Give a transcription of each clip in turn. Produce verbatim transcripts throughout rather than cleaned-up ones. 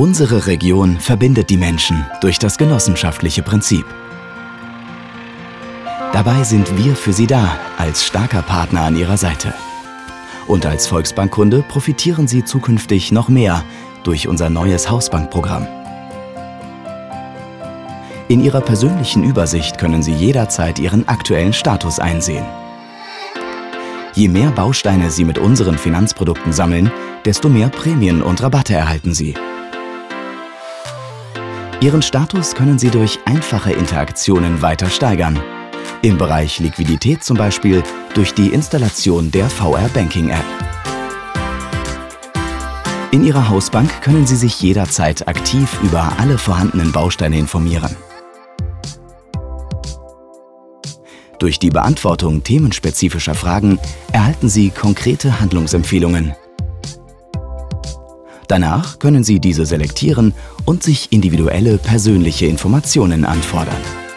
Unsere Region verbindet die Menschen durch das genossenschaftliche Prinzip. Dabei sind wir für Sie da, als starker Partner an Ihrer Seite. Und als Volksbankkunde profitieren Sie zukünftig noch mehr durch unser neues Hausbankprogramm. In Ihrer persönlichen Übersicht können Sie jederzeit Ihren aktuellen Status einsehen. Je mehr Bausteine Sie mit unseren Finanzprodukten sammeln, desto mehr Prämien und Rabatte erhalten Sie. Ihren Status können Sie durch einfache Interaktionen weiter steigern. Im Bereich Liquidität zum Beispiel durch die Installation der V R Banking App. In Ihrer Hausbank können Sie sich jederzeit aktiv über alle vorhandenen Bausteine informieren. Durch die Beantwortung themenspezifischer Fragen erhalten Sie konkrete Handlungsempfehlungen. Danach können Sie diese selektieren und sich individuelle persönliche Informationen anfordern.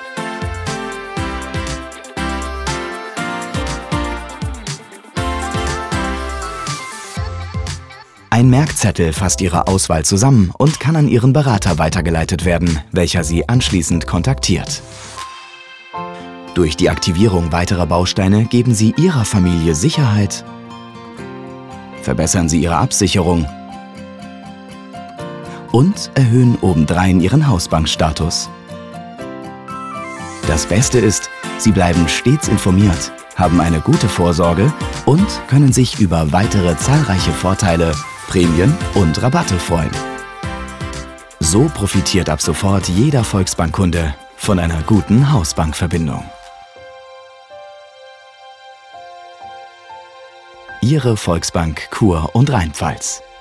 Ein Merkzettel fasst Ihre Auswahl zusammen und kann an Ihren Berater weitergeleitet werden, welcher Sie anschließend kontaktiert. Durch die Aktivierung weiterer Bausteine geben Sie Ihrer Familie Sicherheit, verbessern Sie Ihre Absicherung und erhöhen obendrein Ihren Hausbankstatus. Das Beste ist, Sie bleiben stets informiert, haben eine gute Vorsorge und können sich über weitere zahlreiche Vorteile, Prämien und Rabatte freuen. So profitiert ab sofort jeder Volksbankkunde von einer guten Hausbankverbindung. Ihre Volksbank Chur und Rheinpfalz.